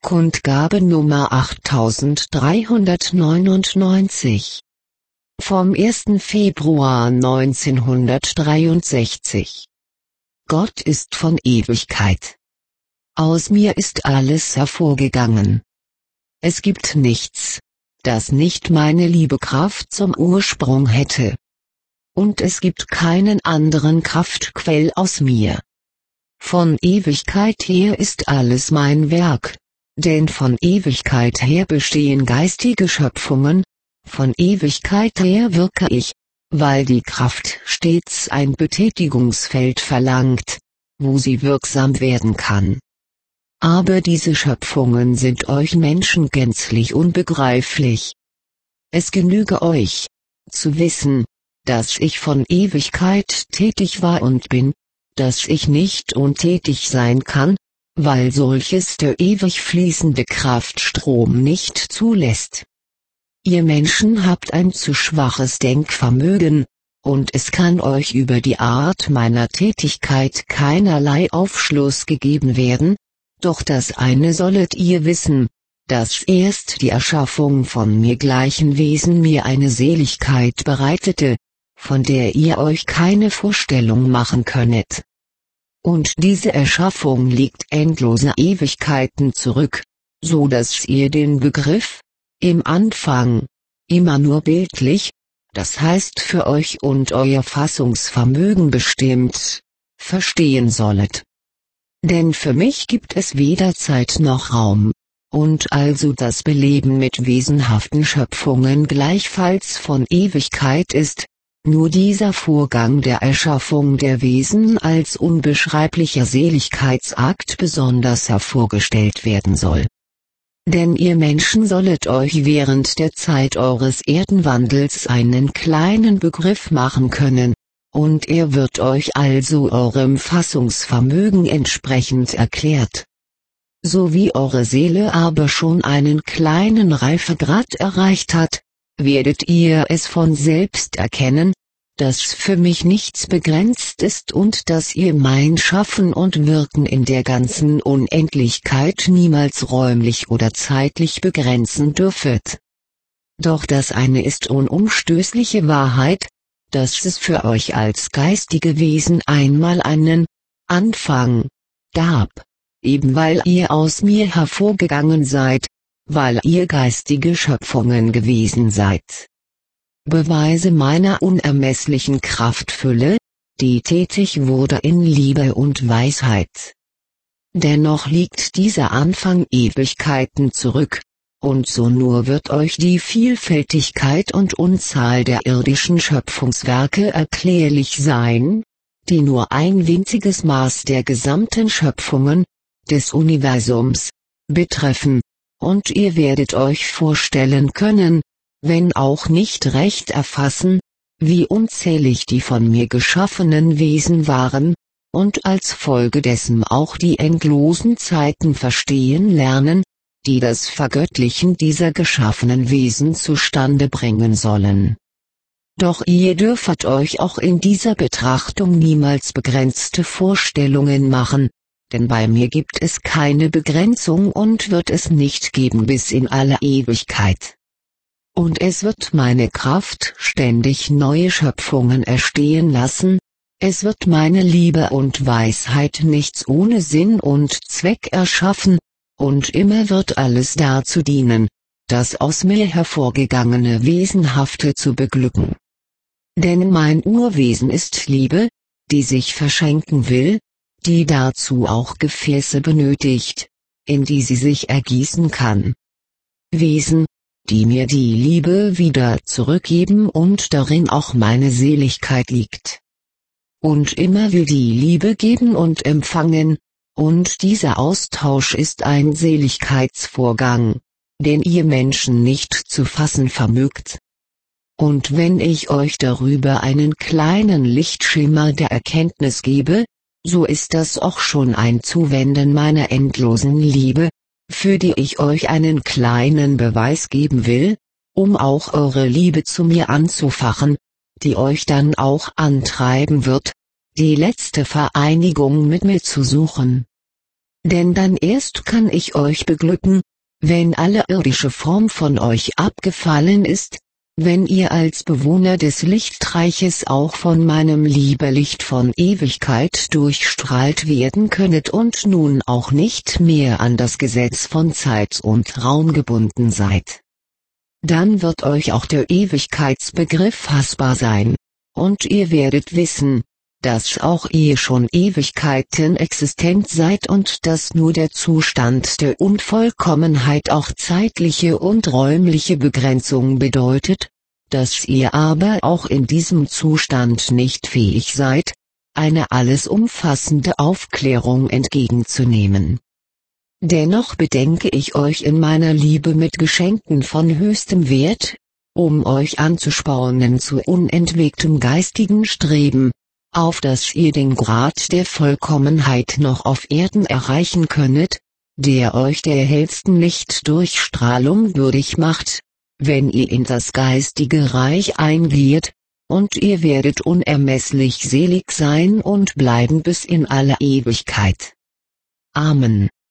Kundgabe Nummer 8399 vom 1. Februar 1963. Gott ist von Ewigkeit. Aus mir ist alles hervorgegangen. Es gibt nichts, das nicht meine Liebekraft zum Ursprung hätte. Und es gibt keinen anderen Kraftquell aus mir. Von Ewigkeit her ist alles mein Werk, denn von Ewigkeit her bestehen geistige Schöpfungen, von Ewigkeit her wirke ich, weil die Kraft stets ein Betätigungsfeld verlangt, wo sie wirksam werden kann. Aber diese Schöpfungen sind euch Menschen gänzlich unbegreiflich. Es genüge euch, zu wissen, dass ich von Ewigkeit tätig war und bin, dass ich nicht untätig sein kann, weil solches der ewig fließende Kraftstrom nicht zulässt. Ihr Menschen habt ein zu schwaches Denkvermögen, und es kann euch über die Art meiner Tätigkeit keinerlei Aufschluss gegeben werden, doch das eine sollet ihr wissen, dass erst die Erschaffung von mir gleichen Wesen mir eine Seligkeit bereitete, von der ihr euch keine Vorstellung machen könnet. Und diese Erschaffung liegt endlose Ewigkeiten zurück, so dass ihr den Begriff, im Anfang, immer nur bildlich, das heißt für euch und euer Fassungsvermögen bestimmt, verstehen sollet. Denn für mich gibt es weder Zeit noch Raum, und also das Beleben mit wesenhaften Schöpfungen gleichfalls von Ewigkeit ist, nur dieser Vorgang der Erschaffung der Wesen als unbeschreiblicher Seligkeitsakt besonders hervorgestellt werden soll. Denn ihr Menschen sollet euch während der Zeit eures Erdenwandels einen kleinen Begriff machen können, und er wird euch also eurem Fassungsvermögen entsprechend erklärt. So wie eure Seele aber schon einen kleinen Reifegrad erreicht hat, werdet ihr es von selbst erkennen, dass für mich nichts begrenzt ist und dass ihr mein Schaffen und Wirken in der ganzen Unendlichkeit niemals räumlich oder zeitlich begrenzen dürfet. Doch das eine ist unumstößliche Wahrheit, dass es für euch als geistige Wesen einmal einen Anfang gab, eben weil ihr aus mir hervorgegangen seid, weil ihr geistige Schöpfungen gewesen seid. Beweise meiner unermesslichen Kraftfülle, die tätig wurde in Liebe und Weisheit. Dennoch liegt dieser Anfang Ewigkeiten zurück, und so nur wird euch die Vielfältigkeit und Unzahl der irdischen Schöpfungswerke erklärlich sein, die nur ein winziges Maß der gesamten Schöpfungen, des Universums, betreffen, und ihr werdet euch vorstellen können, wenn auch nicht recht erfassen, wie unzählig die von mir geschaffenen Wesen waren, und als Folge dessen auch die endlosen Zeiten verstehen lernen, die das Vergöttlichen dieser geschaffenen Wesen zustande bringen sollen. Doch ihr dürfet euch auch in dieser Betrachtung niemals begrenzte Vorstellungen machen, denn bei mir gibt es keine Begrenzung und wird es nicht geben bis in alle Ewigkeit. Und es wird meine Kraft ständig neue Schöpfungen erstehen lassen, es wird meine Liebe und Weisheit nichts ohne Sinn und Zweck erschaffen, und immer wird alles dazu dienen, das aus mir hervorgegangene Wesenhafte zu beglücken. Denn mein Urwesen ist Liebe, die sich verschenken will, die dazu auch Gefäße benötigt, in die sie sich ergießen kann. Wesen, die mir die Liebe wieder zurückgeben und darin auch meine Seligkeit liegt. Und immer will die Liebe geben und empfangen, und dieser Austausch ist ein Seligkeitsvorgang, den ihr Menschen nicht zu fassen vermögt. Und wenn ich euch darüber einen kleinen Lichtschimmer der Erkenntnis gebe, so ist das auch schon ein Zuwenden meiner endlosen Liebe, für die ich euch einen kleinen Beweis geben will, um auch eure Liebe zu mir anzufachen, die euch dann auch antreiben wird, die letzte Vereinigung mit mir zu suchen. Denn dann erst kann ich euch beglücken, wenn alle irdische Form von euch abgefallen ist, wenn ihr als Bewohner des Lichtreiches auch von meinem Liebelicht von Ewigkeit durchstrahlt werden könnet und nun auch nicht mehr an das Gesetz von Zeit und Raum gebunden seid. Dann wird euch auch der Ewigkeitsbegriff fassbar sein, und ihr werdet wissen, dass auch ihr schon Ewigkeiten existent seid und dass nur der Zustand der Unvollkommenheit auch zeitliche und räumliche Begrenzung bedeutet, dass ihr aber auch in diesem Zustand nicht fähig seid, eine alles umfassende Aufklärung entgegenzunehmen. Dennoch bedenke ich euch in meiner Liebe mit Geschenken von höchstem Wert, um euch anzuspornen zu unentwegtem geistigen Streben, auf dass ihr den Grad der Vollkommenheit noch auf Erden erreichen könnet, der euch der hellsten Lichtdurchstrahlung würdig macht, wenn ihr in das geistige Reich eingeht, und ihr werdet unermesslich selig sein und bleiben bis in alle Ewigkeit. Amen.